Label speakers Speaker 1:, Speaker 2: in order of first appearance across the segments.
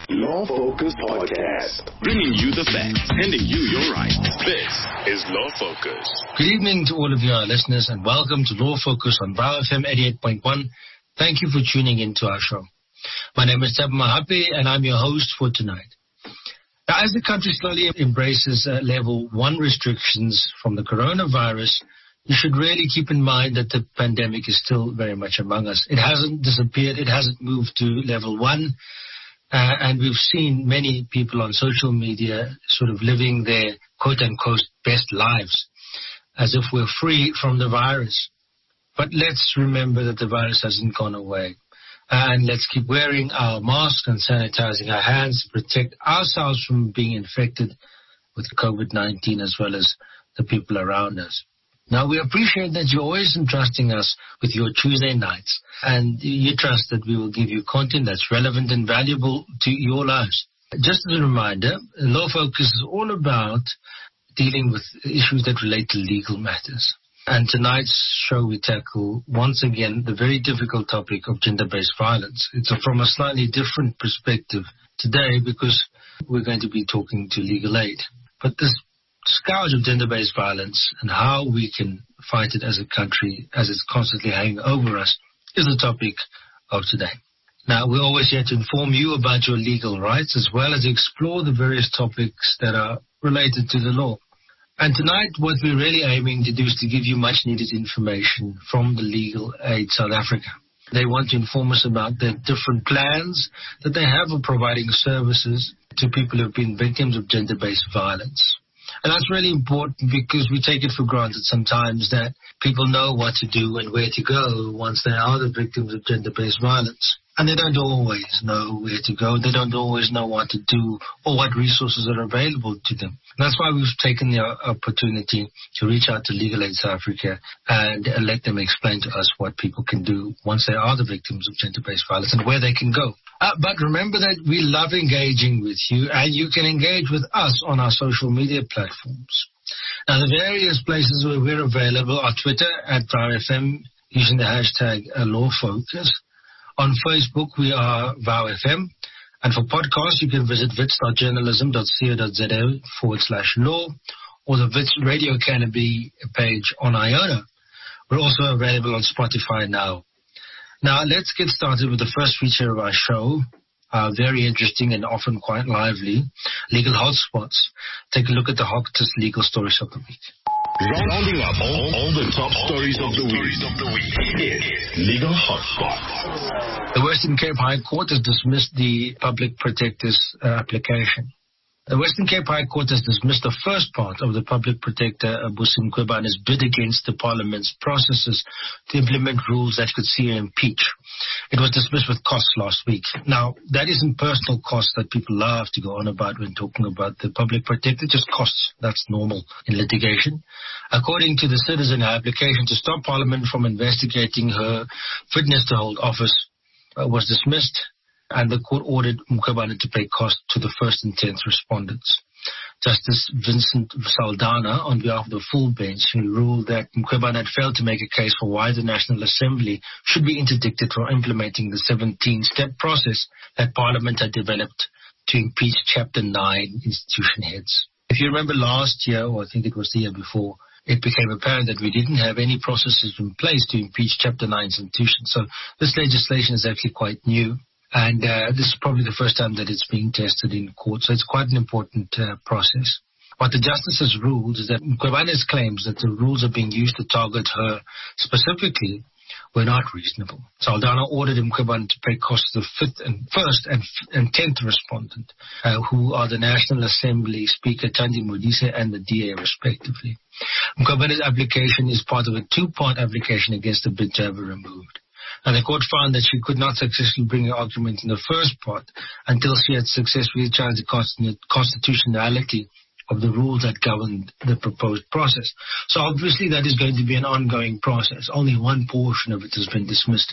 Speaker 1: Law Focus Podcast. Bringing you the facts, handing you your rights. This is Law Focus.
Speaker 2: Good evening to all of you, our listeners, and welcome to Law Focus on VOW FM 88.1. Thank you for tuning in to our show. My name is Tab Mahapi, and I'm your host for tonight. Now, as the country slowly embraces level 1 restrictions from the coronavirus, you should really keep in mind that the pandemic is still very much among us. It hasn't disappeared. It hasn't moved to level 1. And we've seen many people on social media sort of living their quote-unquote best lives as if we're free from the virus. But let's remember that the virus hasn't gone away. And let's keep wearing our masks and sanitizing our hands to protect ourselves from being infected with COVID-19 as well as the people around us. Now, we appreciate that you're always entrusting us with your Tuesday nights, and you trust that we will give you content that's relevant and valuable to your lives. Just as a reminder, Law Focus is all about dealing with issues that relate to legal matters. And tonight's show, we tackle, once again, the very difficult topic of gender-based violence. It's from a slightly different perspective today because we're going to be talking to legal aid. But this scourge of gender-based violence and how we can fight it as a country as it's constantly hanging over us is the topic of today. Now, we're always here to inform you about your legal rights as well as explore the various topics that are related to the law. And tonight, what we're really aiming to do is to give you much-needed information from the Legal Aid South Africa. They want to inform us about the different plans that they have of providing services to people who have been victims of gender-based violence. And that's really important because we take it for granted sometimes that people know what to do and where to go once they are the victims of gender-based violence. And they don't always know where to go. They don't always know what to do or what resources are available to them. And that's why we've taken the opportunity to reach out to Legal Aid South Africa and let them explain to us what people can do once they are the victims of gender-based violence and where they can go. But remember that we love engaging with you, and you can engage with us on our social media platforms. Now, the various places where we're available are Twitter at VOWFM using the hashtag LawFocus. On Facebook, we are VOWFM. And for podcasts, you can visit wits.journalism.co.za/law or the Wits Radio Canopy page on Iona. We're also available on Spotify now. Now, let's get started with the first feature of our show, very interesting and often quite lively, Legal Hotspots. Take a look at the hottest legal stories of the week.
Speaker 1: Rounding up all the top stories of the week is Legal Hotspots.
Speaker 2: The Western Cape High Court has dismissed the Public Protector's application. The Western Cape High Court has dismissed the first part of the Public Protector Busi Mkhwebane's bid against the Parliament's processes to implement rules that could see her impeach. It was dismissed with costs last week. Now, that isn't personal costs that people love to go on about when talking about the Public Protector, just costs. That's normal in litigation. According to the citizen, her application to stop Parliament from investigating her fitness to hold office was dismissed, and the court ordered Mkhwebane to pay costs to the first and 10th respondents. Justice Vincent Saldanha, on behalf of the full bench, ruled that Mkhwebane had failed to make a case for why the National Assembly should be interdicted from implementing the 17-step process that Parliament had developed to impeach Chapter 9 institution heads. If you remember last year, or I think it was the year before, it became apparent that we didn't have any processes in place to impeach Chapter 9 institutions. So this legislation is actually quite new. And this is probably the first time that it's being tested in court, so it's quite an important process. What the justices ruled is that Mkhwebane's claims that the rules are being used to target her specifically were not reasonable. Saldanha ordered Mkhwebane to pay costs to the first and 10th respondent, who are the National Assembly Speaker Thandi Modise and the DA respectively. Mkhwebane's application is part of a two-part application against the bid to have her removed. And the court found that she could not successfully bring her argument in the first part until she had successfully challenged the constitutionality of the rules that governed the proposed process. So obviously that is going to be an ongoing process. Only one portion of it has been dismissed.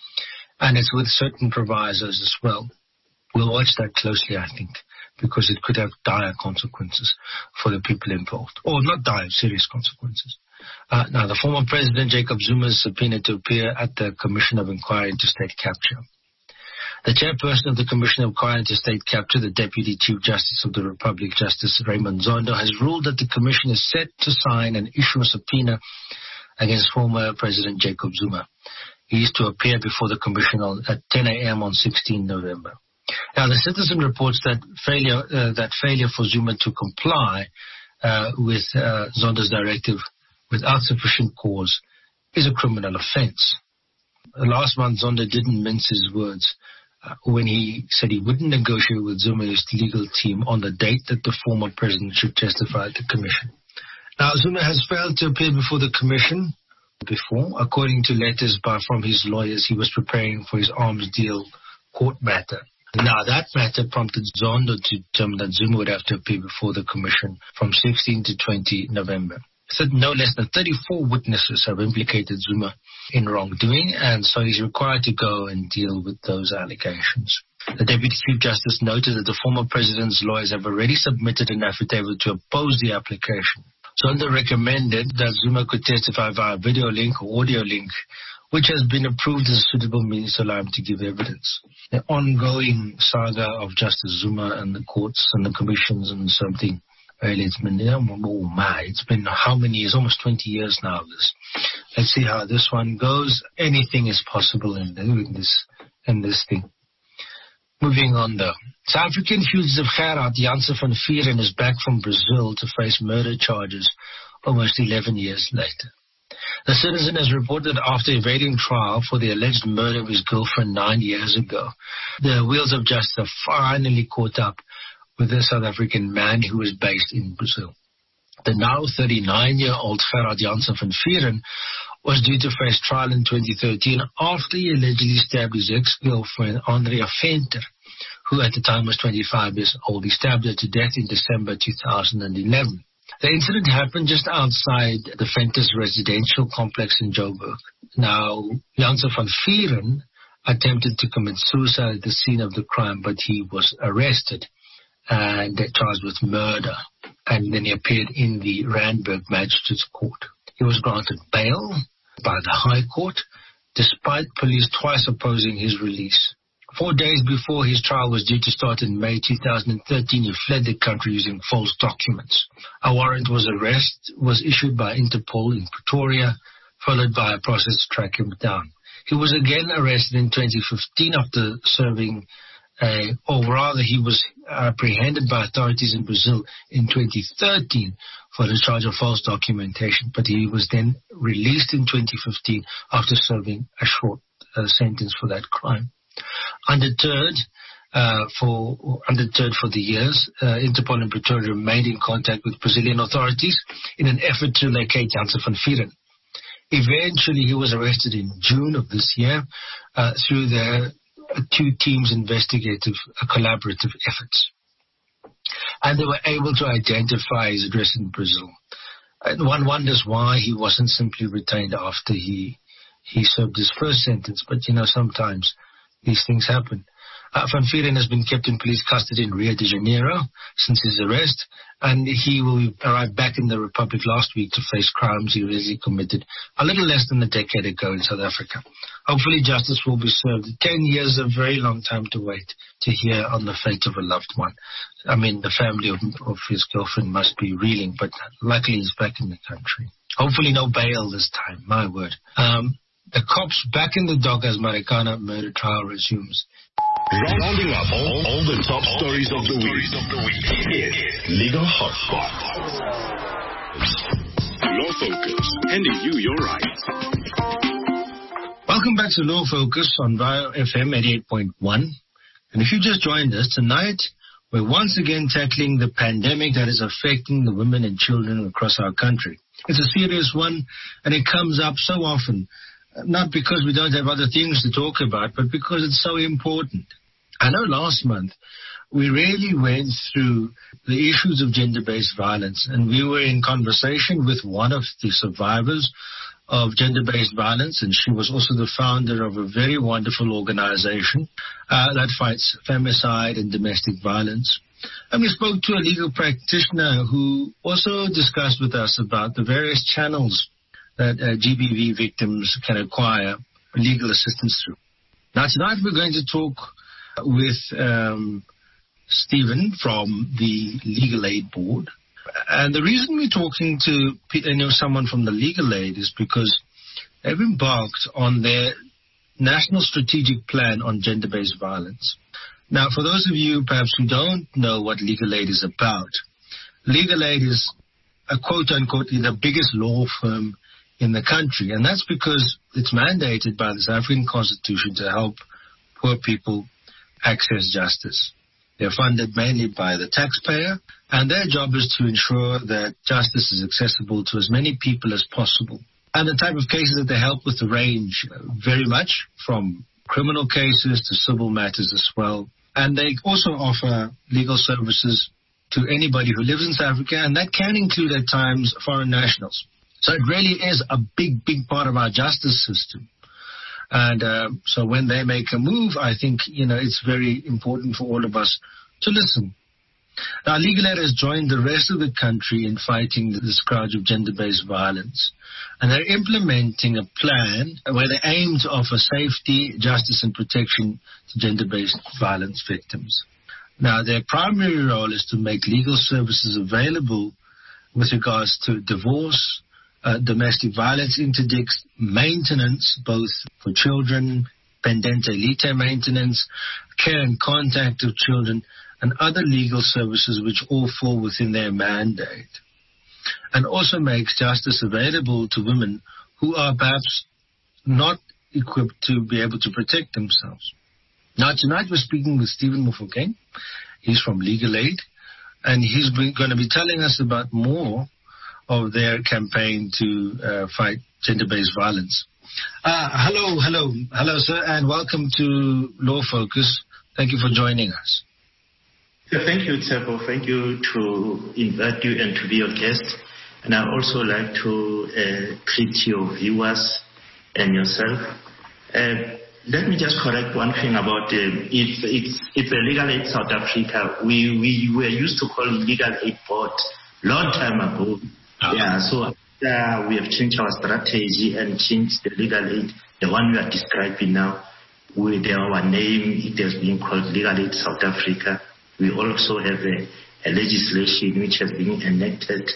Speaker 2: And it's with certain provisos as well. We'll watch that closely, I think, because it could have dire consequences for the people involved. Or not dire, serious consequences. Now, the former President Jacob Zuma is subpoenaed to appear at the Commission of Inquiry into State Capture. The chairperson of the Commission of Crime and State Capture, the Deputy Chief Justice of the Republic, Justice Raymond Zondo, has ruled that the Commission is set to sign and issue a subpoena against former President Jacob Zuma. He is to appear before the Commission at 10 a.m. on 16 November. Now, the Citizen reports that failure for Zuma to comply with Zondo's directive without sufficient cause is a criminal offense. Last month, Zondo didn't mince his words when he said he wouldn't negotiate with Zuma's legal team on the date that the former president should testify at the Commission. Now, Zuma has failed to appear before the Commission before. According to letters from his lawyers, he was preparing for his arms deal court matter. Now, that matter prompted Zondo to determine that Zuma would have to appear before the Commission from 16 to 20 November. Said no less than 34 witnesses have implicated Zuma in wrongdoing, and so he's required to go and deal with those allegations. The Deputy Chief Justice noted that the former president's lawyers have already submitted an affidavit to oppose the application. Zondo recommended that Zuma could testify via video link or audio link, which has been approved as a suitable means to allow him to give evidence. The ongoing saga of Justice Zuma and the courts and the commissions and something. It's been how many years? Almost 20 years now. Let's see how this one goes. Anything is possible in this thing. Moving on, though. South African fugitive Gerard Janssen van Vieren is back from Brazil to face murder charges almost 11 years later. The Citizen has reported after evading trial for the alleged murder of his girlfriend 9 years ago, the wheels of justice have finally caught up with a South African man who is based in Brazil. The now 39-year-old Gerard Janssen van Vieren was due to face trial in 2013 after he allegedly stabbed his ex-girlfriend, Andrea Venter, who at the time was 25 years old. He stabbed her to death in December 2011. The incident happened just outside the Venter's residential complex in Joburg. Now, Janssen van Vieren attempted to commit suicide at the scene of the crime, but he was arrested and charged with murder. And then he appeared in the Randburg Magistrates Court. He was granted bail by the High Court, despite police twice opposing his release. 4 days before his trial was due to start in May 2013, he fled the country using false documents. A warrant was issued by Interpol in Pretoria, followed by a process to track him down. He was again arrested in 2015 after serving he was apprehended by authorities in Brazil in 2013 for the charge of false documentation, but he was then released in 2015 after serving a short sentence for that crime. Undeterred for the years, Interpol in Pretoria remained in contact with Brazilian authorities in an effort to locate Janssen van Vieren. Eventually, he was arrested in June of this year through the two teams' collaborative efforts. And they were able to identify his address in Brazil. And one wonders why he wasn't simply retained after he served his first sentence. But, sometimes these things happen. Van Vieren has been kept in police custody in Rio de Janeiro since his arrest, and he will arrive back in the Republic last week to face crimes he already committed a little less than a decade ago in South Africa. Hopefully justice will be served. 10 years is a very long time to wait to hear on the fate of a loved one. I mean, the family of his girlfriend must be reeling, but luckily he's back in the country. Hopefully no bail this time, my word. The cops back in the dock as Marikana murder trial resumes.
Speaker 1: Rounding up all the top stories of the week. It's Legal Hotspot.
Speaker 3: Law Focus, handing you your rights.
Speaker 2: Welcome back to Law Focus on Vio FM 88.1. And if you just joined us tonight, we're once again tackling the pandemic that is affecting the women and children across our country. It's a serious one, and it comes up so often. Not because we don't have other things to talk about, but because it's so important. I know last month we really went through the issues of gender-based violence, and we were in conversation with one of the survivors of gender-based violence, and she was also the founder of a very wonderful organization that fights femicide and domestic violence. And we spoke to a legal practitioner who also discussed with us about the various channels that GBV victims can acquire legal assistance through. Now, tonight we're going to talk with Stephen from the Legal Aid Board. And the reason we're talking to someone from the Legal Aid is because they've embarked on their National Strategic Plan on Gender-Based Violence. Now, for those of you perhaps who don't know what Legal Aid is about, Legal Aid is a quote-unquote the biggest law firm in the country, and that's because it's mandated by the South African Constitution to help poor people access justice. They're funded mainly by the taxpayer, and their job is to ensure that justice is accessible to as many people as possible. And the type of cases that they help with range very much from criminal cases to civil matters as well. And they also offer legal services to anybody who lives in South Africa, and that can include at times foreign nationals. So it really is a big, big part of our justice system. And so when they make a move, I think, it's very important for all of us to listen. Now, Legal Aid has joined the rest of the country in fighting the scourge of gender-based violence. And they're implementing a plan where they aim to offer safety, justice, and protection to gender-based violence victims. Now, their primary role is to make legal services available with regards to divorce, domestic violence interdicts, maintenance, both for children, pendente lite maintenance, care and contact of children, and other legal services which all fall within their mandate. And also makes justice available to women who are perhaps not equipped to be able to protect themselves. Now, tonight we're speaking with Stephen Mofokeng. He's from Legal Aid, and he's going to be telling us about more of their campaign to fight gender-based violence. Hello, sir, and welcome to Law Focus. Thank you for joining us.
Speaker 4: Thank you, Tshepo. Thank you to invite you and to be your guest. And I'd also like to greet your viewers and yourself. Let me just correct one thing about it's a Legal Aid South Africa. We were used to call it Legal Aid Board long time ago. Yeah, so we have changed our strategy and changed the Legal Aid, the one we are describing now, with our name. It has been called Legal Aid South Africa. We also have a legislation which has been enacted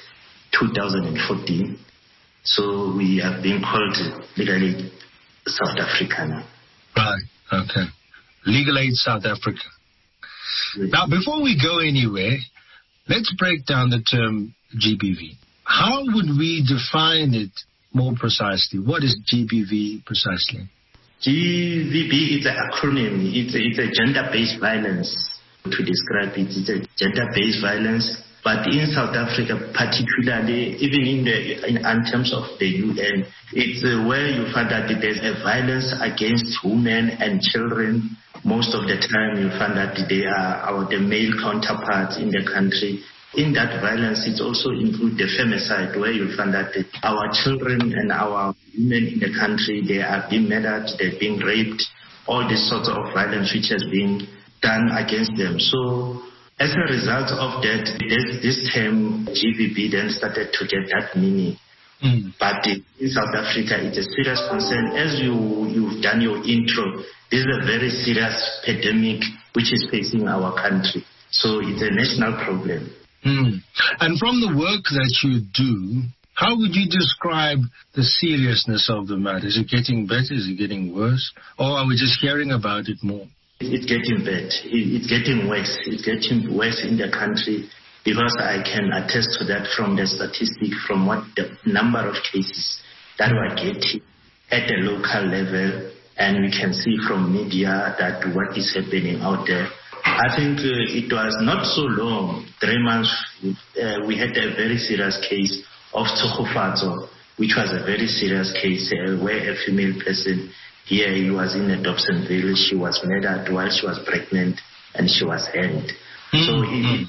Speaker 4: 2014. So we have been called Legal Aid South Africa now.
Speaker 2: Right, okay. Legal Aid South Africa. Yes. Now, before we go anywhere, let's break down the term GBV. How would we define it more precisely? What is GBV precisely?
Speaker 4: GBV is an acronym. It's a gender-based violence. To describe it, it's a gender-based violence. But in South Africa, particularly, even in terms of the UN, it's where you find that there's a violence against women and children. Most of the time, you find that they are the male counterparts in the country. In that violence, it also includes the femicide, where you find that our children and our women in the country, they are being murdered, they're being raped, all these sorts of violence which has been done against them. So as a result of that, this term GBV then started to get that meaning. But in South Africa, it's a serious concern. As you've done your intro, this is a very serious pandemic which is facing our country. So it's a national problem.
Speaker 2: And from the work that you do, how would you describe the seriousness of the matter? Is it getting better? Is it getting worse? Or are we just hearing about it more?
Speaker 4: It's getting bad. It's getting worse. It's getting worse in the country, because I can attest to that from the statistic, from what the number of cases that we're getting at the local level, and we can see from media that what is happening out there. I think it was not so long, 3 months, we had a very serious case of Tsogofatso, which was a very serious case where a female person here, he was in a Dobsonville, she was murdered while she was pregnant and she was hanged. So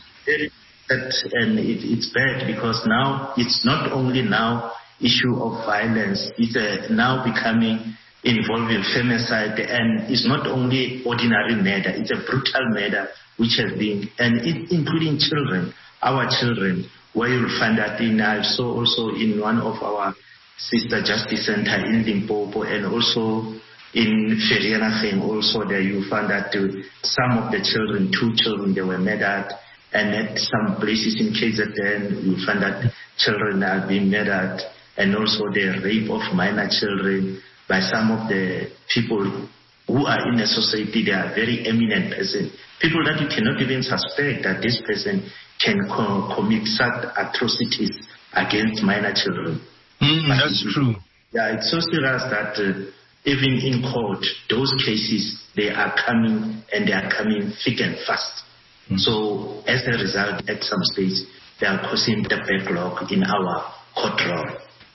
Speaker 4: it's bad, because now it's not only now issue of violence, it's now becoming involving femicide, and it's not only ordinary murder, it's a brutal murder which has been, and including children, our children, where you'll find that I saw also in one of our sister justice center in Limpopo, and also In Vereeniging also there you find that some of the children, 2 children, they were murdered. And at some places in KZN, you find that children are being murdered. And also the rape of minor children by some of the people who are in a society. They are very eminent persons. People that you cannot even suspect that this person can commit such atrocities against minor children.
Speaker 2: That's true.
Speaker 4: Yeah, it's so serious that even in court, those cases, they are coming and they are coming thick and fast. So as a result, at some stage, they are causing the backlog in our court roll.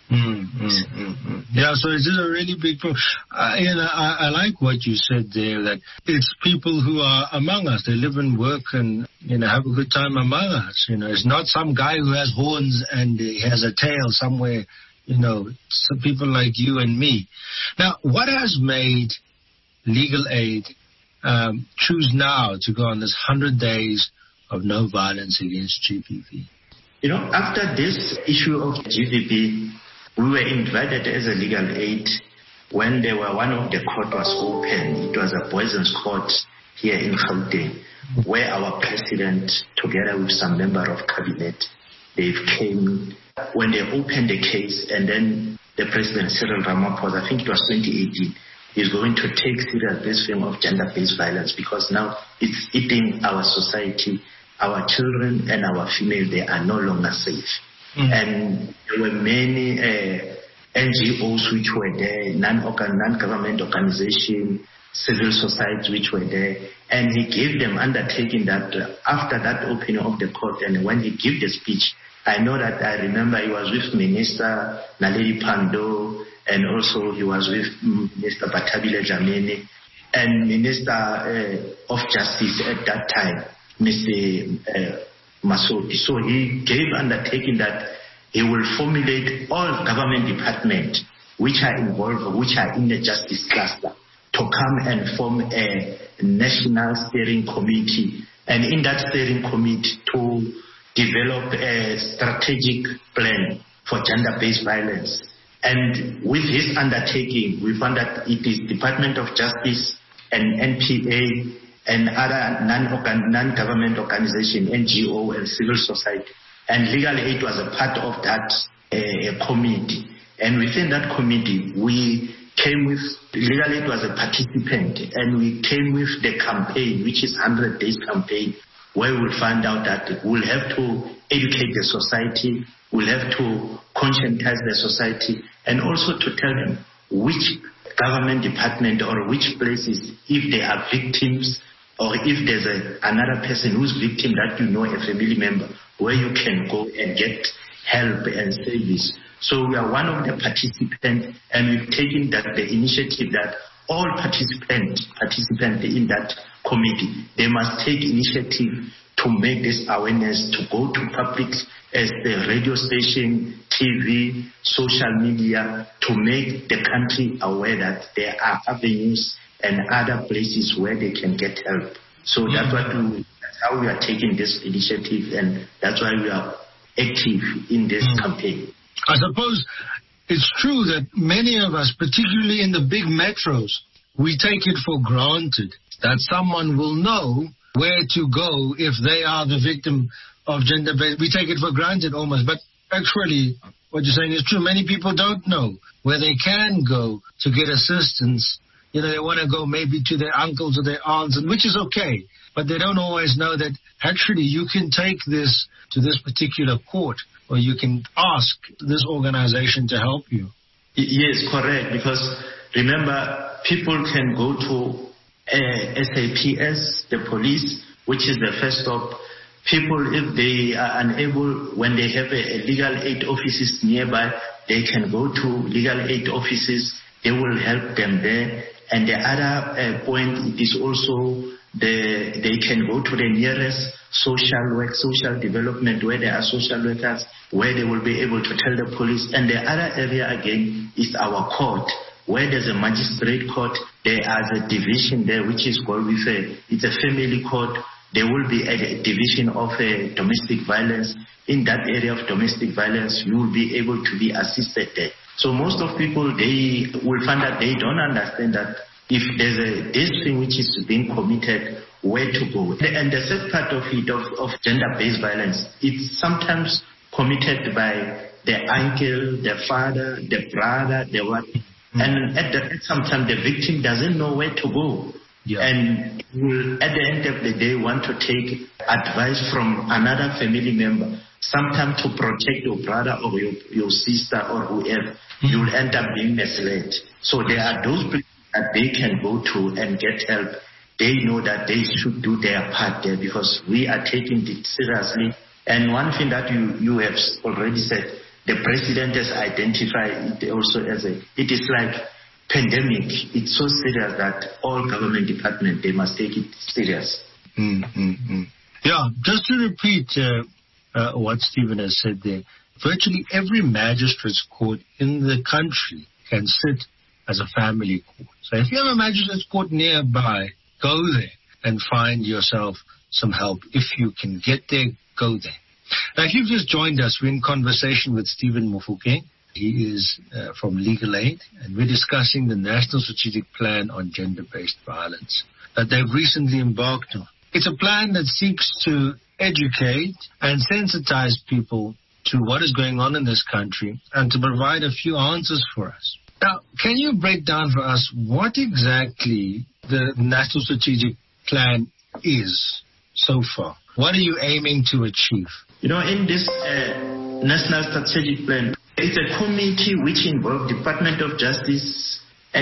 Speaker 2: Yeah, so this is a really big problem. I like what you said there, that it's people who are among us. They live and work and have a good time among us. It's not some guy who has horns and he has a tail somewhere. Some people like you and me. Now, what has made Legal Aid choose now to go on this 100 days of no violence against GBV?
Speaker 4: After this issue of GBV, we were invited as a Legal Aid when one of the court was open. It was a Boyson's court here in Gauteng, where our president, together with some member of cabinet, they came when they opened the case, and then the president, Cyril Ramaphosa, I think it was 2018, is going to take serious this thing of gender-based violence, because now it's eating our society. Our children and our female, they are no longer safe. And there were many NGOs which were there, non-government organizations, civil society which were there. And he gave them undertaking that after that opening of the court, and when he gave the speech, I remember he was with Minister Naledi Pandor, and also he was with Minister Bathabile Dlamini, and Minister of Justice at that time, Mr. Masodi. So he gave undertaking that he will formulate all government departments which are involved, which are in the justice cluster, to come and form a national steering committee, and in that steering committee to develop a strategic plan for gender-based violence. And with his undertaking, we found that it is Department of Justice and NPA and other non-government organizations, NGO and civil society. And Legal Aid was a part of that committee. And within that committee, we came with, Legal Aid was a participant, and we came with the campaign, which is 100 days campaign, where we'll find out that we'll have to educate the society, we'll have to conscientize the society, and also to tell them which government department or which places, if they are victims, or if there's another person who's victim that a family member, where you can go and get help and service. So we are one of the participants, and we've taken the initiative that all participants in that committee, they must take initiative to make this awareness, to go to public as the radio station, TV, social media, to make the country aware that there are avenues and other places where they can get help. So that's how we are taking this initiative, and that's why we are active in this campaign.
Speaker 2: I suppose it's true that many of us, particularly in the big metros, we take it for granted that someone will know where to go if they are the victim of gender-based. We take it for granted almost, but actually what you're saying is true. Many people don't know where they can go to get assistance. They want to go maybe to their uncles or their aunts, which is okay, but they don't always know that actually you can take this to this particular court, or you can ask this organization to help you.
Speaker 4: Yes, correct, because remember, people can go to SAPS, the police, which is the first stop. People, if they are unable, when they have a legal aid offices nearby, they can go to legal aid offices. They will help them there. And the other point is also they can go to the nearest social development where there are social workers, where they will be able to tell the police. And the other area again is our court, where there's a magistrate court. There is a division there which is called it's a family court. There will be a division of domestic violence. In that area of domestic violence, you will be able to be assisted there. So most of people, they will find that they don't understand that if there's this thing which is being committed, where to go. And the third part of it, of gender-based violence, it's sometimes committed by the uncle, the father, the brother, the wife. And at sometimes the victim doesn't know where to go. Yeah. And will, at the end of the day, want to take advice from another family member, sometimes to protect your brother or your sister or whoever. You will end up being misled. So there are those people that they can go to and get help. They know that they should do their part there because we are taking it seriously. And one thing that you have already said, the president has identified it also as it is like pandemic. It's so serious that all government departments, they must take it serious.
Speaker 2: Yeah, just to repeat what Stephen has said there, virtually every magistrate's court in the country can sit as a family court. So if you have a magistrate's court nearby, go there and find yourself some help. If you can get there, go there. Now, if you've just joined us, we're in conversation with Stephen Mofokeng. He is from Legal Aid, and we're discussing the National Strategic Plan on Gender-Based Violence that they've recently embarked on. It's a plan that seeks to educate and sensitize people to what is going on in this country and to provide a few answers for us. Now, can you break down for us what exactly the National Strategic Plan is so far? What are you aiming to achieve?
Speaker 4: You know, in this National Strategic Plan, it's a committee which involves Department of Justice,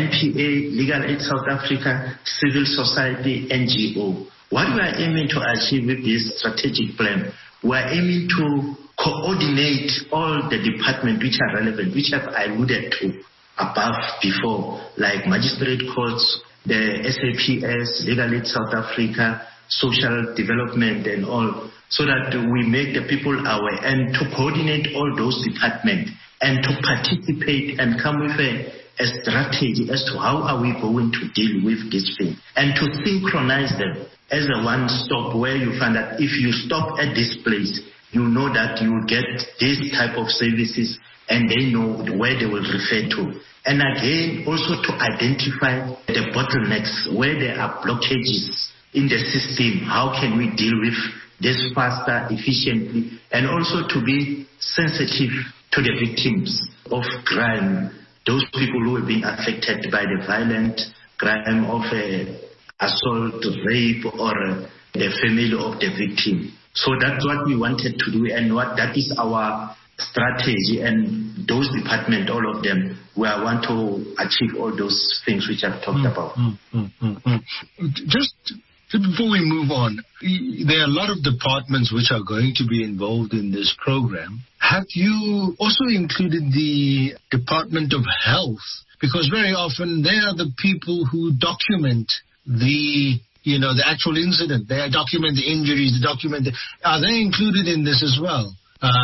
Speaker 4: NPA, Legal Aid South Africa, civil society, NGO. What we are aiming to achieve with this strategic plan, we are aiming to coordinate all the departments which are relevant, which I've alluded to above before, like magistrate courts, the SAPS, Legal Aid South Africa, social development and all, so that we make the people aware and to coordinate all those departments and to participate and come with a strategy as to how are we going to deal with this thing and to synchronize them as a one-stop where you find that if you stop at this place, you know that you will get this type of services and they know where they will refer to. And again, also to identify the bottlenecks, where there are blockages in the system, how can we deal with this faster, efficiently, and also to be sensitive to the victims of crime, those people who are being affected by the violent crime of assault, rape, or the family of the victim. So that's what we wanted to do, and that is our strategy, and those departments, all of them, we want to achieve all those things which I've talked about.
Speaker 2: Just before we move on, there are a lot of departments which are going to be involved in this program. Have you also included the Department of Health? Because very often they are the people who document the actual incident. They document the injuries, are they included in this as well?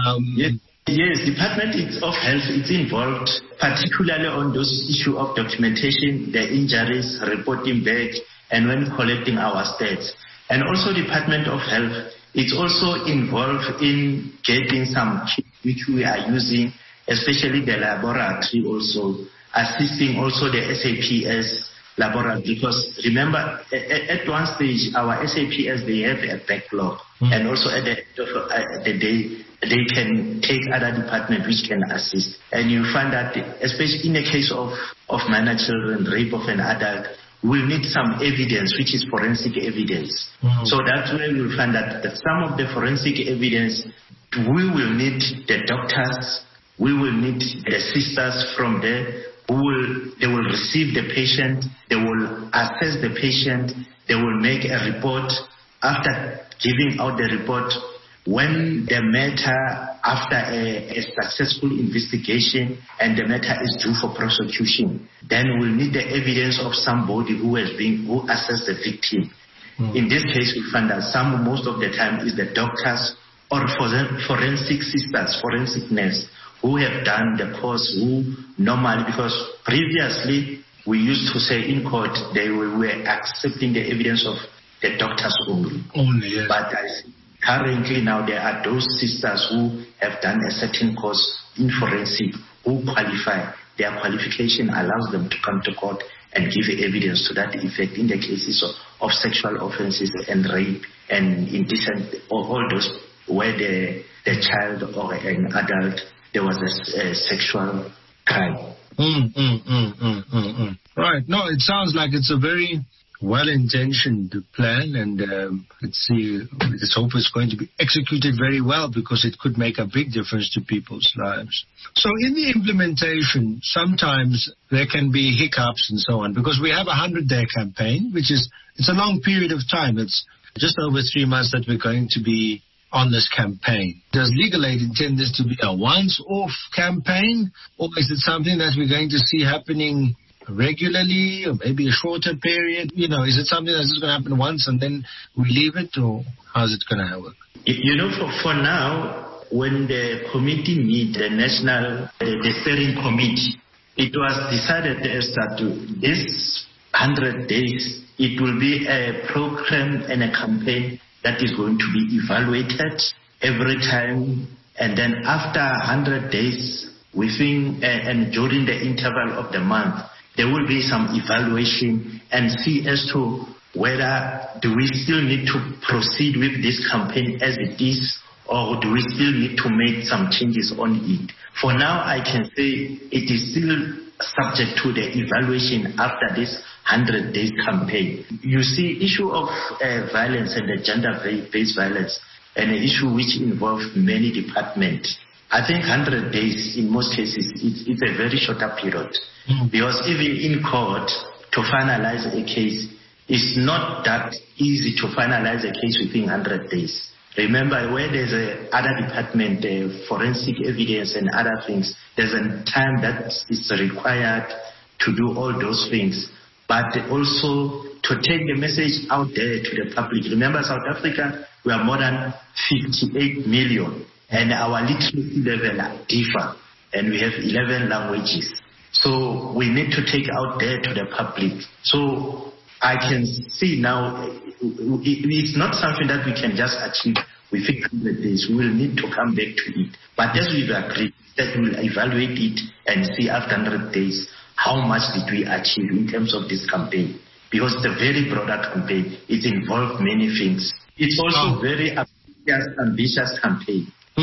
Speaker 4: Yes, Department of Health is involved, particularly on those issues of documentation, the injuries, reporting back, and when collecting our stats. And also Department of Health is also involved in getting some kits which we are using, especially the laboratory also, assisting also the SAPS laboratory. Because remember, at one stage, our SAPS, they have a backlog. And also at the end of the day, they can take other departments which can assist. And you find that, especially in the case of minor children, rape of an adult, we'll need some evidence, which is forensic evidence. So that's where we'll find that some of the forensic evidence, we will need the doctors, we will need the sisters from there, they will receive the patient, they will assess the patient, they will make a report. After giving out the report, when the matter, after a successful investigation and the matter is due for prosecution, then we'll need the evidence of somebody who assessed the victim. In this case, we find that most of the time is the doctors or forensic sisters, forensic nurses, who have done the course, who normally, because previously we used to say in court they were accepting the evidence of the doctors only. Yes. But currently now there are those sisters who have done a certain course in forensic, who qualify. Their qualification allows them to come to court and give evidence to that effect in the cases of sexual offenses and rape and indecent, all those where the child or an adult, there was a sexual crime.
Speaker 2: Right. No, it sounds like it's a very well-intentioned plan, and let's hope it's going to be executed very well, because it could make a big difference to people's lives. So in the implementation, sometimes there can be hiccups and so on, because we have a 100-day campaign, it's a long period of time. It's just over 3 months that we're going to be on this campaign. Does Legal Aid intend this to be a once-off campaign, or is it something that we're going to see happening regularly, or maybe a shorter period? Is it something that's just going to happen once and then we leave it, or how's it going to work?
Speaker 4: For now, when the committee meet, the steering committee, it was decided that this 100 days, it will be a program and a campaign that is going to be evaluated every time, and then after 100 days, within and during the interval of the month, there will be some evaluation and see as to whether do we still need to proceed with this campaign as it is, or do we still need to make some changes on it. For now, I can say it is still subject to the evaluation after this 100 days campaign. You see, issue of violence and the gender-based violence, and an issue which involves many departments. I think 100 days, in most cases, it's a very shorter period. Because even in court, to finalize a case, it's not that easy to finalize a case within 100 days. Remember, where there's other department, forensic evidence and other things, there's a time that is required to do all those things. But also to take the message out there to the public. Remember, South Africa, we are more than 58 million, and our literacy level differ, and we have 11 languages. So we need to take out there to the public. So I can see now it's not something that we can just achieve within 100 days. We will need to come back to it. But as we've agreed, that we'll evaluate it and see after 100 days how much did we achieve in terms of this campaign. Because it's a very broader campaign. It involves many things. It's also very ambitious campaign.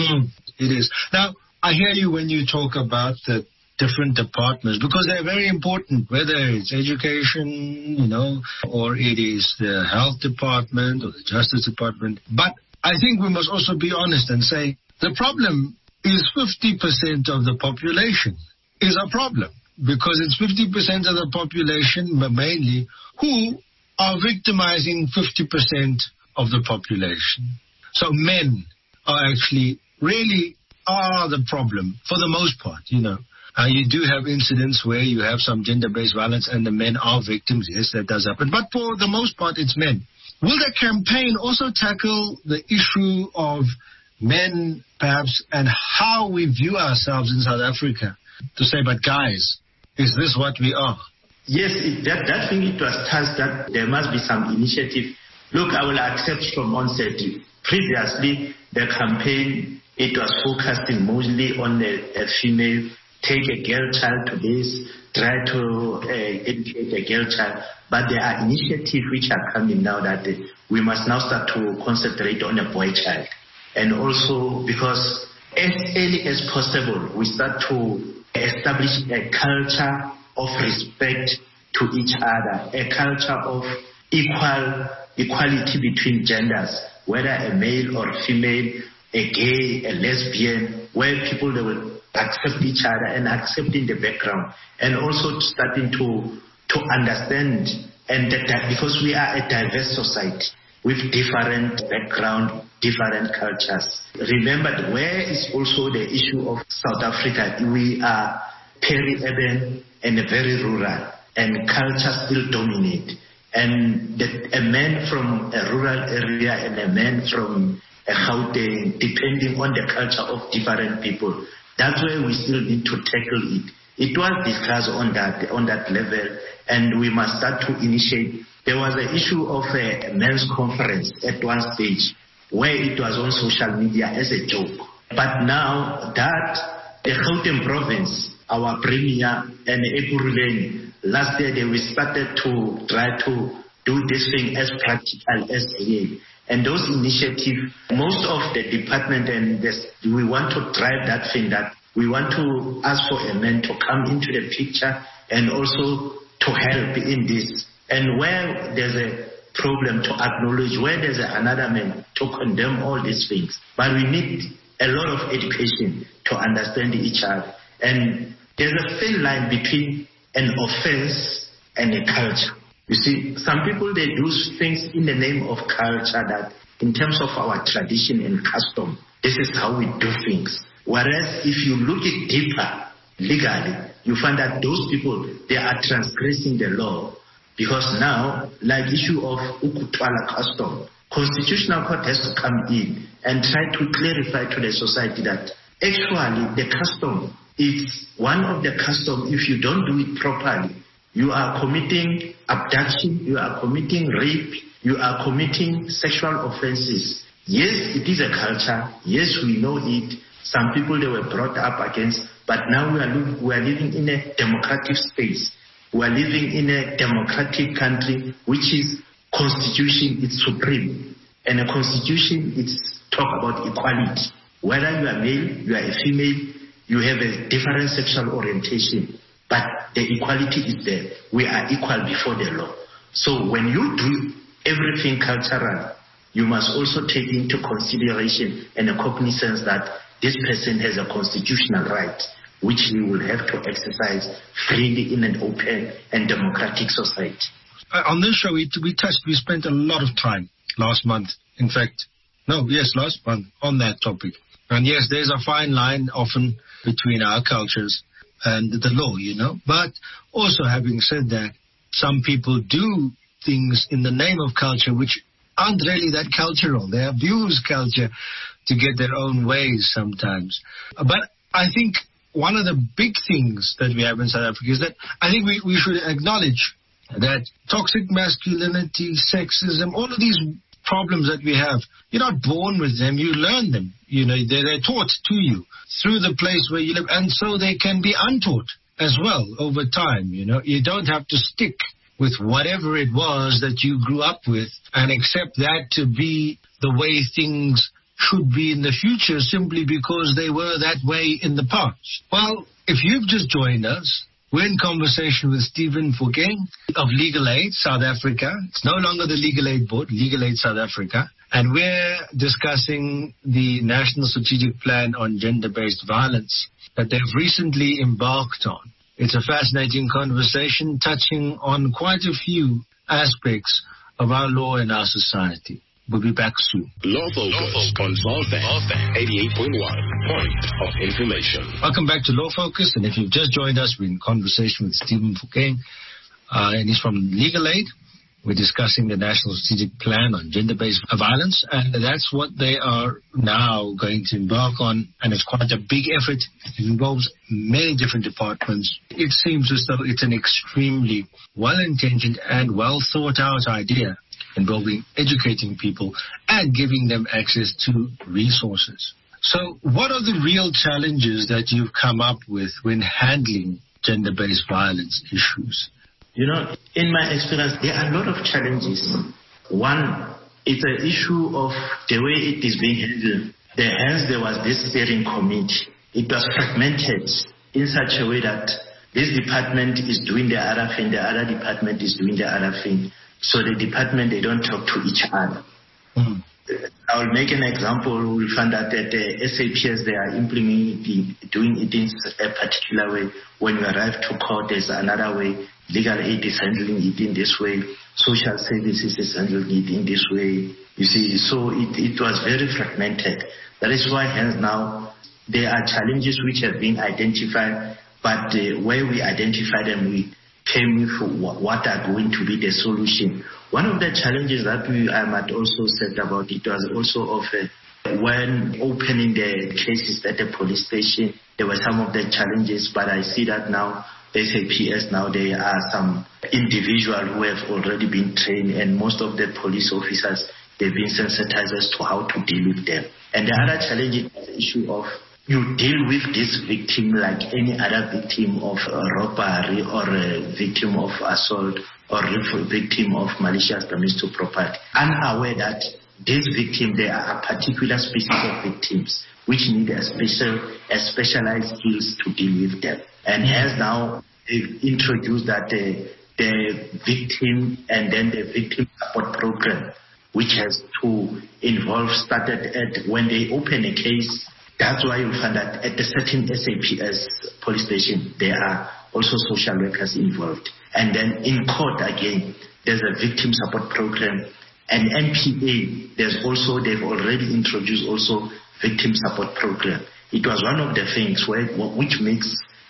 Speaker 2: It is. Now, I hear you when you talk about the different departments, because they're very important, whether it's education, or it is the health department or the justice department. But I think we must also be honest and say the problem is 50% of the population is a problem, because it's 50% of the population, mainly, who are victimizing 50% of the population. So men are actually really are the problem for the most part, You do have incidents where you have some gender-based violence and the men are victims. Yes, that does happen. But for the most part, it's men. Will the campaign also tackle the issue of men, perhaps, and how we view ourselves in South Africa? To say, but guys, is this what we are?
Speaker 4: Yes, that thing it was tasked that there must be some initiative. Look, I will accept from onset. Previously, the campaign, it was focusing mostly on a female. Take a girl child to this, try to educate a girl child. But there are initiatives which are coming now that we must now start to concentrate on a boy child. And also because as early as possible, we start to establish a culture of respect to each other, a culture of equality between genders, whether a male or female, a gay, a lesbian, where people they will accept each other and accepting the background, and also starting to understand, and that because we are a diverse society with different background, different cultures. Remember, where is also the issue of South Africa? We are peri-urban and very rural, and culture still dominate. And a man from a rural area and a man from a Gauteng, depending on the culture of different people, that's where we still need to tackle it. It was discussed on that level, and we must start to initiate. There was an issue of a men's conference at one stage where it was on social media as a joke. But now that the Gauteng province, our premier and Ekurhuleni, last year we started to try to do this thing as practical as possible. And those initiatives, most of the department and we want to drive that thing, that we want to ask for a man to come into the picture and also to help in this. And where there's a problem, to acknowledge, where there's another man, to condemn all these things. But we need a lot of education to understand each other. And there's a thin line between an offense and a culture. You see, some people, they do things in the name of culture, that in terms of our tradition and custom, this is how we do things. Whereas if you look it deeper, legally, you find that those people, they are transgressing the law. Because now, like issue of Ukutwala custom, Constitutional Court has to come in and try to clarify to the society that actually the custom is one of the custom. If you don't do it properly, you are committing abduction, you are committing rape, you are committing sexual offenses. Yes, it is a culture. Yes, we know it. Some people, they were brought up against, but now we are living in a democratic space. We are living in a democratic country, which is constitution, it's supreme. And a constitution, it's talk about equality. Whether you are male, you are a female, you have a different sexual orientation, but the equality is there. We are equal before the law. So when you do everything cultural, you must also take into consideration and a cognizance that this person has a constitutional right, which he will have to exercise freely in an open and democratic society.
Speaker 2: On this show, we spent a lot of time last month on that topic. And yes, there's a fine line often between our cultures and the law, you know. But also, having said that, some people do things in the name of culture which aren't really that cultural. They abuse culture to get their own ways sometimes. But I think one of the big things that we have in South Africa is that I think we should acknowledge that toxic masculinity, sexism, all of these problems that we have, you're not born with them, you learn them. You know, they're taught to you through the place where you live, and so they can be untaught as well over time. You know, you don't have to stick with whatever it was that you grew up with and accept that to be the way things should be in the future simply because they were that way in the past. Well, if you've just joined us, we're in conversation with Stephen Phokeng of Legal Aid South Africa. It's no longer the Legal Aid Board, Legal Aid South Africa. And we're discussing the National Strategic Plan on Gender-Based Violence that they've recently embarked on. It's a fascinating conversation touching on quite a few aspects of our law and our society. We'll be back soon.
Speaker 1: Law Focus on Ballfan 88.1. Point of information.
Speaker 2: Welcome back to Law Focus. And if you've just joined us, we're in conversation with Stephen Phokeng, and he's from Legal Aid. We're discussing the National Strategic Plan on Gender-Based Violence, and that's what they are now going to embark on. And it's quite a big effort. It involves many different departments. It seems as though it's an extremely well-intentioned and well-thought-out idea involving educating people and giving them access to resources. So what are the real challenges that you've come up with when handling gender-based violence issues?
Speaker 4: You know, in my experience, there are a lot of challenges. One, it's an issue of the way it is being handled. Hence, there was this steering committee. It was fragmented in such a way that this department is doing the other thing, the other department is doing the other thing. So the department, they don't talk to each other. Mm-hmm. I will make an example. We found out that the SAPS, they are implementing, doing it in a particular way. When you arrive to court, there's another way. Legal aid is handling it in this way. Social services is handling it in this way. You see, so it was very fragmented. That is why hence now there are challenges which have been identified, but where we identify them, we came with what are going to be the solution. One of the challenges that I might also said about it was also of when opening the cases at the police station, there were some of the challenges, but I see that now, SAPS now, there are some individuals who have already been trained, and most of the police officers, they've been sensitized as to how to deal with them. And the other challenge is the issue of you deal with this victim like any other victim of robbery or a victim of assault or a victim of malicious damage to property, unaware that these victims, there are a particular species of victims which need a specialized skills to deal with them. And as now they've introduced that the victim and then the victim support program, which has to involve started at when they open a case. That's why you find that at the certain SAPS police station, there are also social workers involved. And then in court again, there's a victim support program. And NPA, they've already introduced also victim support program. It was one of the things which makes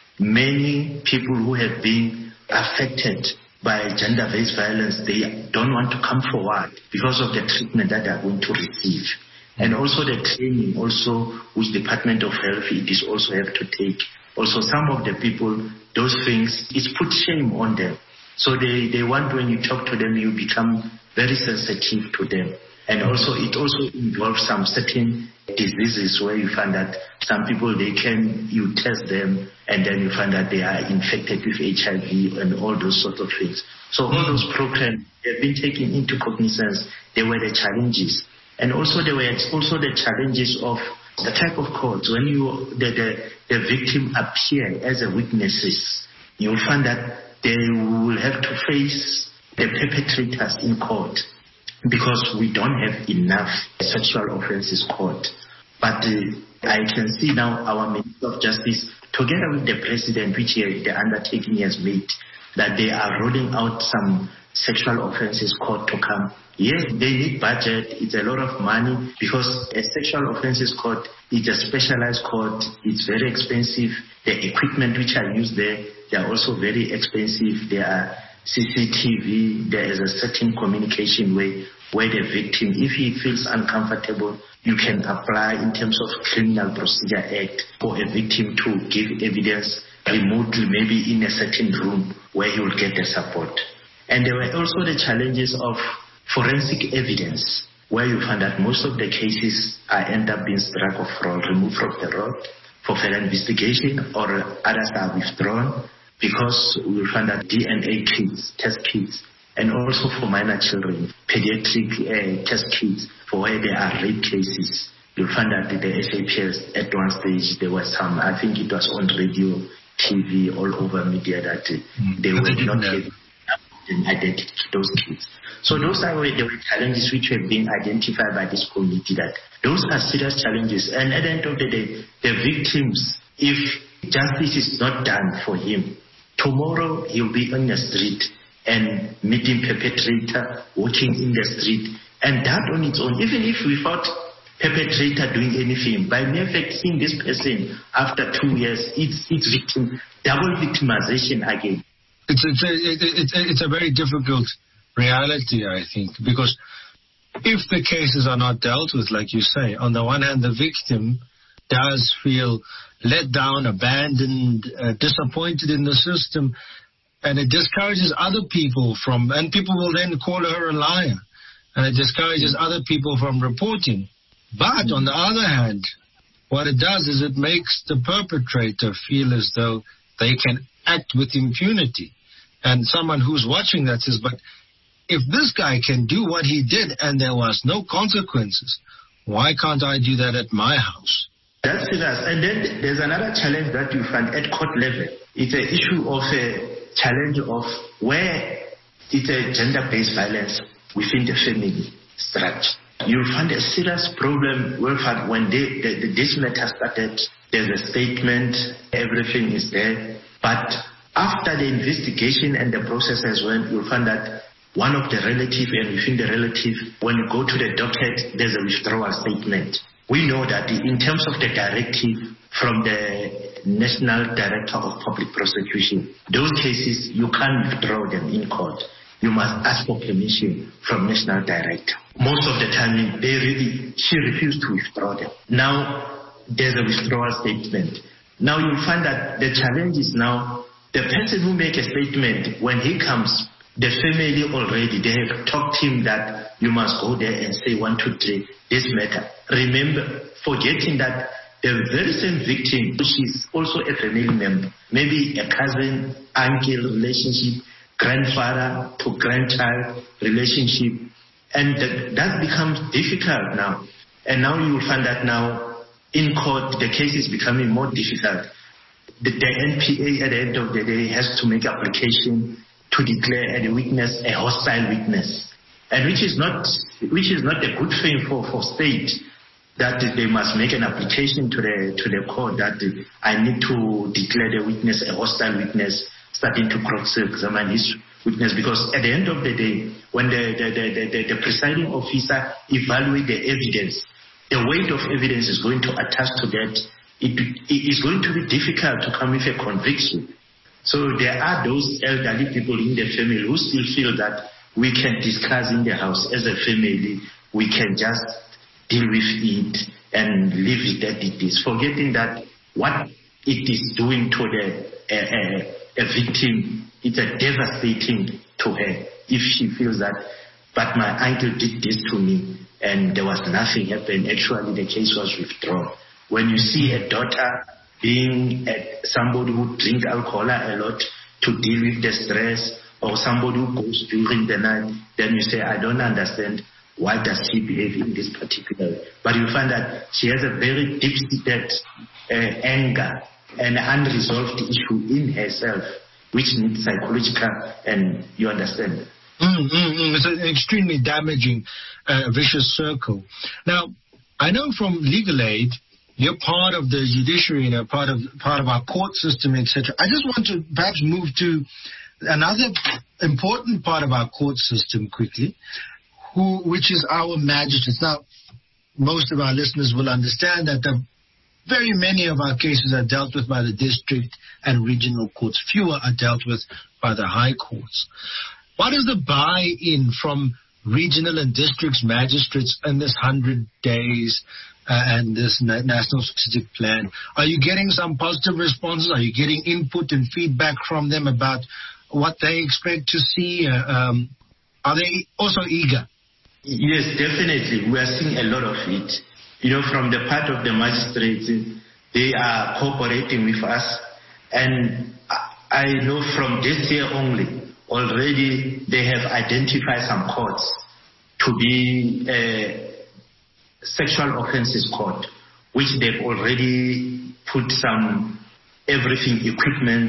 Speaker 4: many people who have been affected by gender-based violence, they don't want to come forward because of the treatment that they are going to receive. And also the training also which Department of Health it is also have to take. Also some of the people, those things, it's put shame on them. So they want when you talk to them, you become very sensitive to them. And also it also involves some certain diseases where you find that some people, you test them and then you find that they are infected with HIV and all those sorts of things. So all those programs have been taken into cognizance. There were the challenges. And also there were also the challenges of the type of courts. When the victim appear as a witnesses, you'll find that they will have to face the perpetrators in court because we don't have enough sexual offences court. But I can see now our Minister of Justice, together with the President, which the undertaking he has made, that they are rolling out some sexual offences court to come. Yes, they need budget. It's a lot of money because a sexual offences court is a specialized court. It's very expensive. The equipment which are used there, they are also very expensive. There are CCTV. There is a certain communication way where the victim, if he feels uncomfortable, you can apply in terms of Criminal Procedure Act for a victim to give evidence remotely, maybe in a certain room where he will get the support. And there were also the challenges of forensic evidence, where you find that most of the cases end up being struck off roll, removed from the road for further investigation, or others are withdrawn because we find that DNA kits, test kits, and also for minor children, pediatric test kits for where there are rape cases. You'll find that the SAPS at one stage there was some, I think it was on radio, TV, all over media that they were not giving an identity to those kids. So those are the challenges which have been identified by this committee, that those are serious challenges. And at the end of the day, the victims, if justice is not done for him, tomorrow he'll be on the street and meeting perpetrator, walking in the street. And that on its own, even if without perpetrator doing anything, by mere fact seeing this person after 2 years, it's victim, double victimization again.
Speaker 2: It's a very difficult reality, I think, because if the cases are not dealt with, like you say, on the one hand, the victim does feel let down, abandoned, disappointed in the system, and it discourages other people and people will then call her a liar, and it discourages other people from reporting. But on the other hand, what it does is it makes the perpetrator feel as though they can act with impunity. And someone who's watching that says, but if this guy can do what he did and there was no consequences, why can't I do that at my house?
Speaker 4: That's it. And then there's another challenge that you find at court level. It's an issue of a challenge of where it's a gender-based violence within the family structure. You'll find a serious problem when this matter started. There's a statement, everything is there, but after the investigation and the process as well, you'll find that one of the relatives, and within the relative, when you go to the docket, there's a withdrawal statement. We know that in terms of the directive from the National Director of Public Prosecution, those cases, you can't withdraw them in court. You must ask for permission from National Director. Most of the time, she refused to withdraw them. Now, there's a withdrawal statement. Now, you'll find that the challenge is now, the person who makes a statement, when he comes, the family already, they have talked him that you must go there and say 1, 2, 3, this matter. Remember, forgetting that the very same victim, which is also a family member, maybe a cousin, uncle relationship, grandfather to grandchild relationship, and that becomes difficult now. And now you will find that now in court the case is becoming more difficult. The NPA at the end of the day has to make application to declare a witness a hostile witness, and which is not a good thing for state, that they must make an application to the court that I need to declare the witness a hostile witness, starting to cross-examine his witness, because at the end of the day, when the presiding officer evaluates the evidence, the weight of evidence is going to attach to that. It is going to be difficult to come with a conviction. So there are those elderly people in the family who still feel that we can discuss in the house as a family, we can just deal with it and leave it as it is, forgetting that what it is doing to a victim, it's a devastating to her if she feels that, but my uncle did this to me and there was nothing happened. Actually, the case was withdrawn. When you see a daughter being somebody who drinks alcohol a lot to deal with the stress, or somebody who goes during the night, then you say, I don't understand why does she behave in this particular way. But you find that she has a very deep-seated anger and unresolved issue in herself, which needs psychological, and you understand.
Speaker 2: It's an extremely damaging, vicious circle. Now, I know from legal aid, you're part of the judiciary and part of our court system, etc. I just want to perhaps move to another important part of our court system quickly, which is our magistrates. Now, most of our listeners will understand that very many of our cases are dealt with by the district and regional courts. Fewer are dealt with by the high courts. What is the buy-in from regional and district magistrates in this 100 days and this national strategic plan? Are you getting some positive responses? Are you getting input and feedback from them about what they expect to see? Are they also eager?
Speaker 4: Yes, definitely. We are seeing a lot of it. From the part of the magistrates, they are cooperating with us. And I know from this year only, already they have identified some courts to be sexual offences court, which they've already put some everything equipment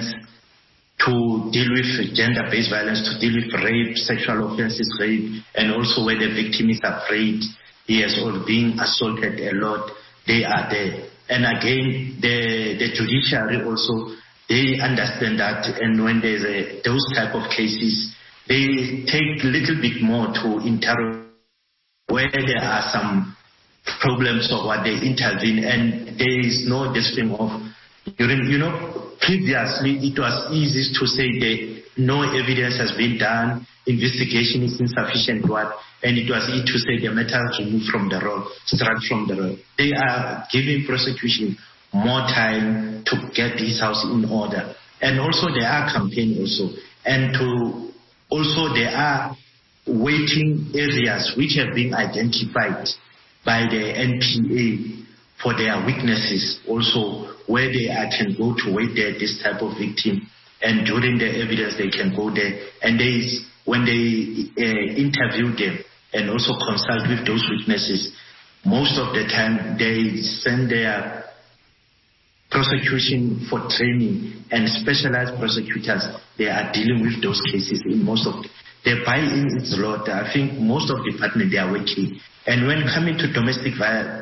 Speaker 4: to deal with gender-based violence, to deal with rape, sexual offences, rape, and also where the victim is afraid he has or being assaulted a lot, they are there. And again, the judiciary also, they understand that, and when there's those type of cases, they take a little bit more to interrogate where there are some problems or what they intervene, and there is no this thing of, previously it was easy to say that no evidence has been done, investigation is insufficient, and it was easy to say the matter is removed from the roll, struck from the roll. They are giving prosecution more time to get this house in order. And also there are campaigns also. And there are waiting areas which have been identified by the NPA for their witnesses also, where they can go to wait there, this type of victim. And during the evidence, they can go there. And when they interview them and also consult with those witnesses, most of the time they send their prosecution for training, and specialized prosecutors, they are dealing with those cases in most of the buy-in is a lot. I think most of the departments, they are working. And when coming to domestic violence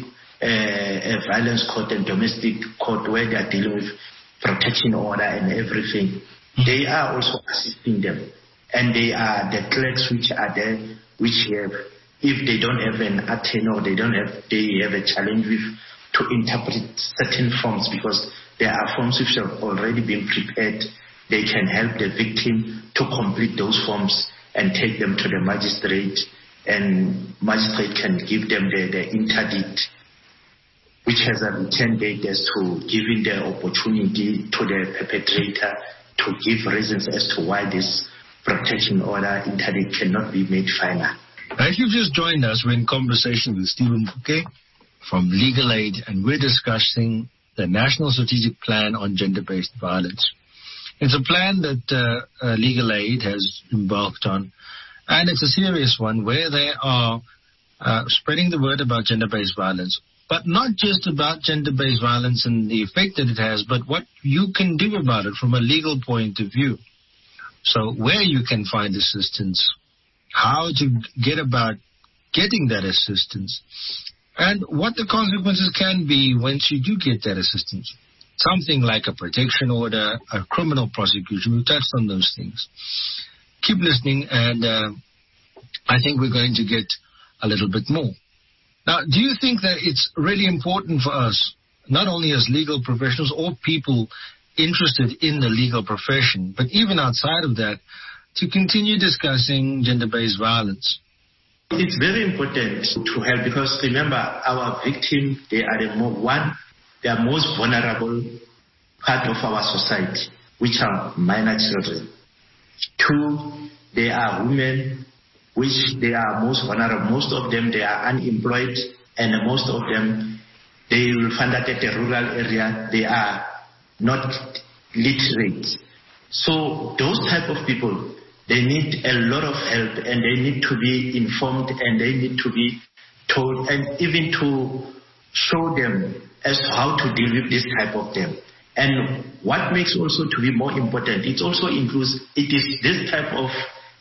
Speaker 4: court and domestic court, where they are dealing with protection order and everything, they are also assisting them. And they are the clerks which are there, which have, if they don't have an attorney or they have a challenge with to interpret certain forms, because there are forms which have already been prepared, they can help the victim to complete those forms and take them to the magistrate, and magistrate can give them the interdict, which has a written date as to giving the opportunity to the perpetrator to give reasons as to why this protection order interdict cannot be made final.
Speaker 2: If you've just joined us, we're in conversation with Stephen Bouquet. from Legal Aid, and we're discussing the National Strategic Plan on Gender-Based Violence. It's a plan that Legal Aid has embarked on, and it's a serious one where they are spreading the word about gender-based violence, but not just about gender-based violence and the effect that it has, but what you can do about it from a legal point of view. So where you can find assistance, how to get about getting that assistance, and what the consequences can be once you do get that assistance. Something like a protection order, a criminal prosecution. We've touched on those things. Keep listening, and I think we're going to get a little bit more. Now, do you think that it's really important for us, not only as legal professionals or people interested in the legal profession, but even outside of that, to continue discussing gender-based violence?
Speaker 4: It's very important to help, because remember, our victims, they are the most vulnerable part of our society, which are minor children. 2, they are women, which they are most vulnerable. Most of them, they are unemployed, and most of them, they will find that at the rural area, they are not literate. So those type of people, they need a lot of help, and they need to be informed, and they need to be told, and even to show them as to how to deal with this type of them. And what makes also to be more important, it also includes, it is this type of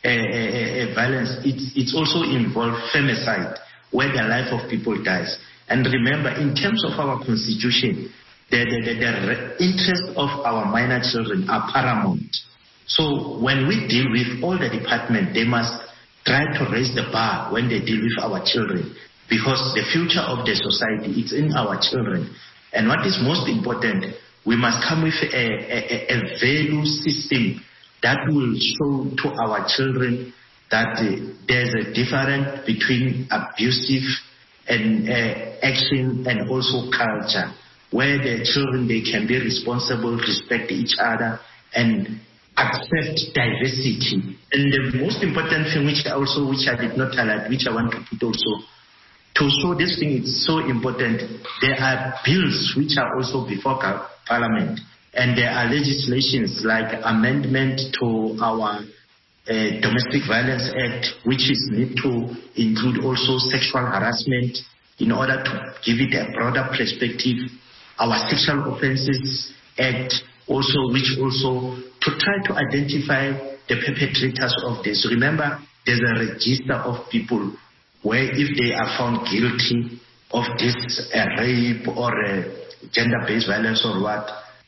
Speaker 4: violence, it's also involves femicide, where the life of people dies. And remember, in terms of our constitution, the interests of our minor children are paramount. So when we deal with all the departments, they must try to raise the bar when they deal with our children, because the future of the society is in our children. And what is most important, we must come with a value system that will show to our children that there's a difference between abusive and action and also culture, where the children, they can be responsible, respect each other, and accept diversity. And the most important thing, which I did not highlight, which I want to put also, to show this thing is so important, there are bills which are also before Parliament, and there are legislations like amendment to our Domestic Violence Act, which is need to include also sexual harassment in order to give it a broader perspective. Our Sexual Offences Act also, which also to try to identify the perpetrators of this. Remember, there's a register of people where if they are found guilty of this rape or gender-based violence or what,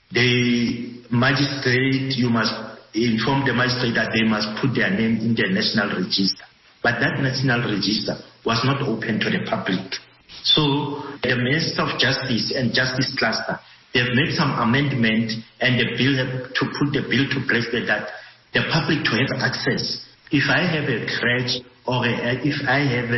Speaker 4: the magistrate, you must inform the magistrate that they must put their name in the national register. But that national register was not open to the public. So the Minister of Justice and Justice Cluster, they've made some amendment, and the bill to put the bill to place that the public to have access. If I have a crèche, or if I have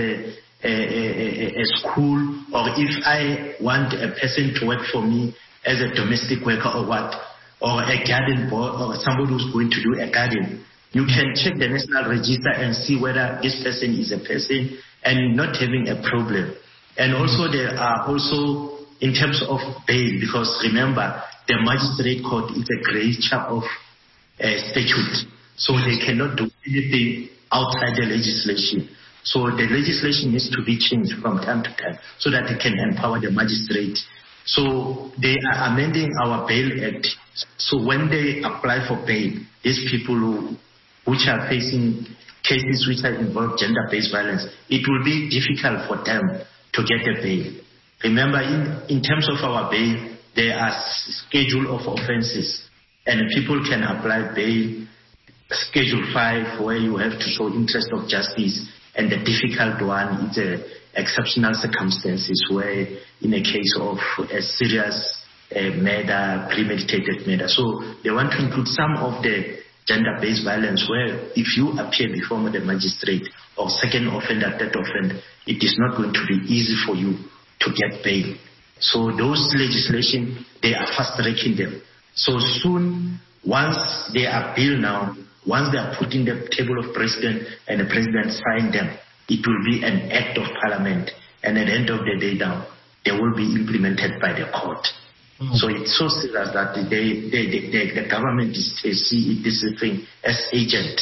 Speaker 4: a school, or if I want a person to work for me as a domestic worker or what, or a garden boy, or somebody who's going to do a garden, you can check the national register and see whether this person is a person and not having a problem. And also there are also in terms of bail, because remember, the magistrate court is a creature of statute, so they cannot do anything outside the legislation. So the legislation needs to be changed from time to time so that it can empower the magistrate. So they are amending our Bail Act. So when they apply for bail, these people which are facing cases which are involve gender-based violence, it will be difficult for them to get a bail. Remember, in terms of our bail, there are schedule of offenses, and people can apply bail. Schedule 5, where you have to show interest of justice, and the difficult one is exceptional circumstances, where in a case of a serious murder, premeditated murder. So they want to include some of the gender-based violence, where if you appear before the magistrate or second offender, third offender, it is not going to be easy for you to get bail. So those legislation, they are fast-tracking them. So soon, once they are billed now, once they are put in the table of president and the president sign them, it will be an act of parliament. And at the end of the day now, they will be implemented by the court. So it's so serious that the government see this thing as agent.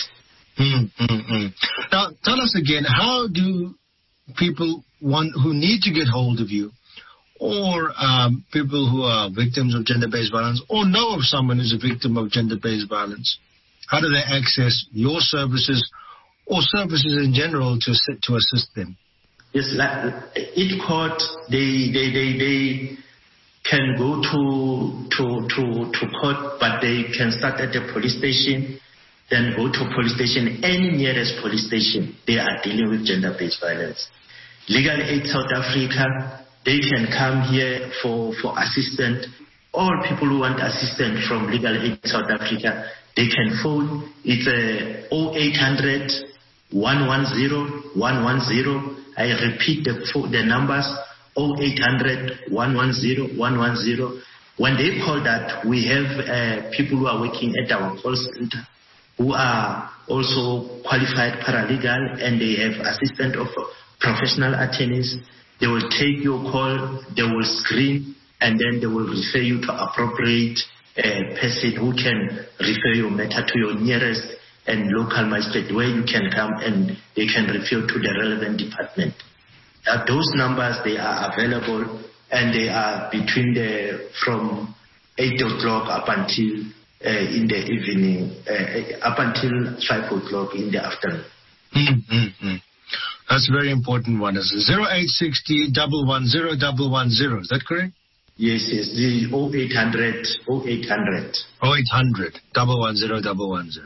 Speaker 2: Now, tell us again, how do people who need to get hold of you, or people who are victims of gender-based violence, or know of someone who's a victim of gender-based violence, how do they access your services or services in general to assist them?
Speaker 4: Yes, like each court, they can go to court, but they can start at the police station, then go to police station. Any nearest police station, they are dealing with gender-based violence. Legal Aid South Africa, they can come here for assistance. All people who want assistance from Legal Aid South Africa, they can phone. It's 0800 110 110. I repeat the numbers, 0800 110 110. When they call that, we have people who are working at our call center who are also qualified paralegal, and they have assistant of professional attorneys. They will take your call, they will screen, and then they will refer you to appropriate person who can refer your matter to your nearest and local magistrate, where you can come and they can refer to the relevant department. Those numbers, they are available, and they are from 8 o'clock up until in the evening, up until 5 o'clock in the afternoon.
Speaker 2: That's a very important one. It's 0860 110 110. Is that correct?
Speaker 4: Yes. The 0800 110 110.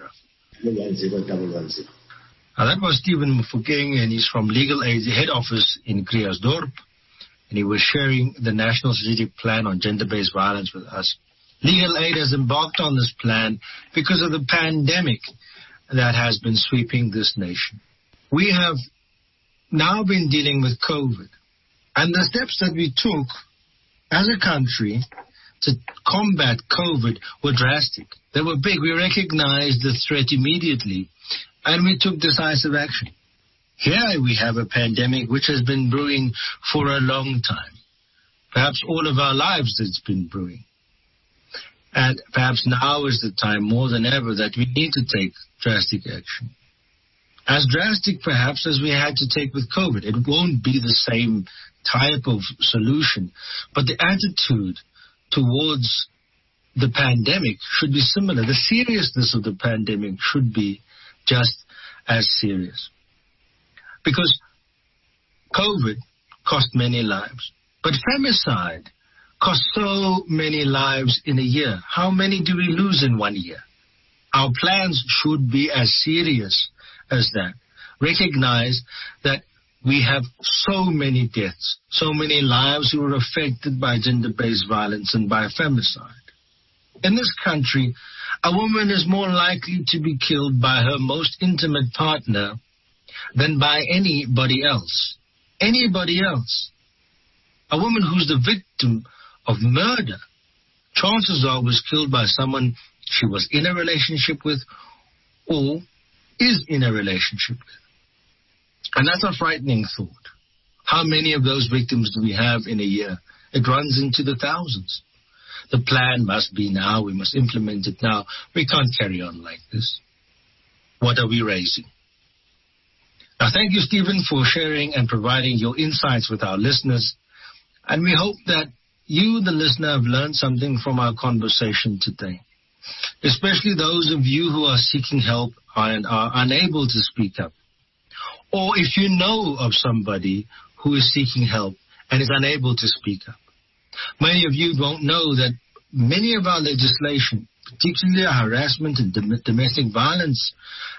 Speaker 2: Now, that was Stephen Mofokeng, and he's from Legal Aid's head office in Krugersdorp, and he was sharing the National Strategic Plan on Gender-Based Violence with us. Legal Aid has embarked on this plan because of the pandemic that has been sweeping this nation. We have now been dealing with COVID, and the steps that we took as a country to combat COVID were drastic. They were big. We recognized the threat immediately, and we took decisive action. Here we have a pandemic which has been brewing for a long time. Perhaps all of our lives it's been brewing. And perhaps now is the time more than ever that we need to take drastic action. As drastic perhaps as we had to take with COVID. It won't be the same type of solution, but the attitude towards the pandemic should be similar. The seriousness of the pandemic should be just as serious. Because COVID cost many lives, but femicide cost so many lives in a year. How many do we lose in 1 year? Our plans should be as serious as that. Recognize that we have so many deaths, so many lives who are affected by gender-based violence and by femicide. In this country, a woman is more likely to be killed by her most intimate partner than by anybody else. Anybody else. A woman who's the victim of murder, chances are was killed by someone she was in a relationship with or is in a relationship with. And that's a frightening thought. How many of those victims do we have in a year? It runs into the thousands. The plan must be now. We must implement it now. We can't carry on like this. What are we raising? Now, thank you, Stephen, for sharing and providing your insights with our listeners. And we hope that you, the listener, have learned something from our conversation today, especially those of you who are seeking help and are unable to speak up. Or if you know of somebody who is seeking help and is unable to speak up. Many of you don't know that many of our legislation, particularly our harassment and domestic violence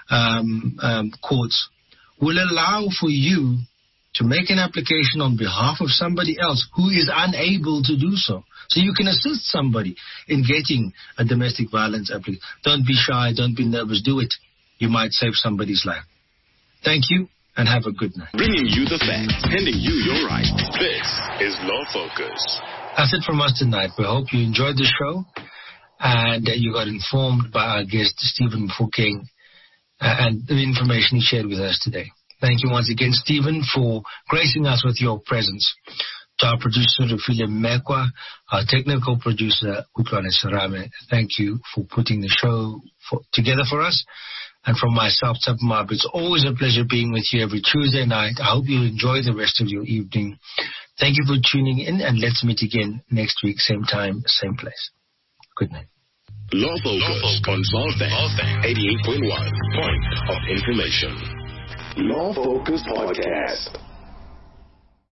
Speaker 2: courts, will allow for you to make an application on behalf of somebody else who is unable to do so. So you can assist somebody in getting a domestic violence application. Don't be shy, don't be nervous, do it. You might save somebody's life. Thank you, and have a good night.
Speaker 3: Bringing you the facts, handing you your rights. This is Law Focus.
Speaker 2: That's it from us tonight. We hope you enjoyed the show and you got informed by our guest, Stephen Mofokeng, and the information he shared with us today. Thank you once again, Stephen, for gracing us with your presence. To our producer, Rufile Mekwa, our technical producer, Utlwane Sarame, thank you for putting the show together for us. And from myself, Tsapmab, it's always a pleasure being with you every Tuesday night. I hope you enjoy the rest of your evening. Thank you for tuning in, and let's meet again next week, same time, same place. Good night.
Speaker 3: Law Focus on Ballfang 88.1. Point of information. Law Focus Podcast.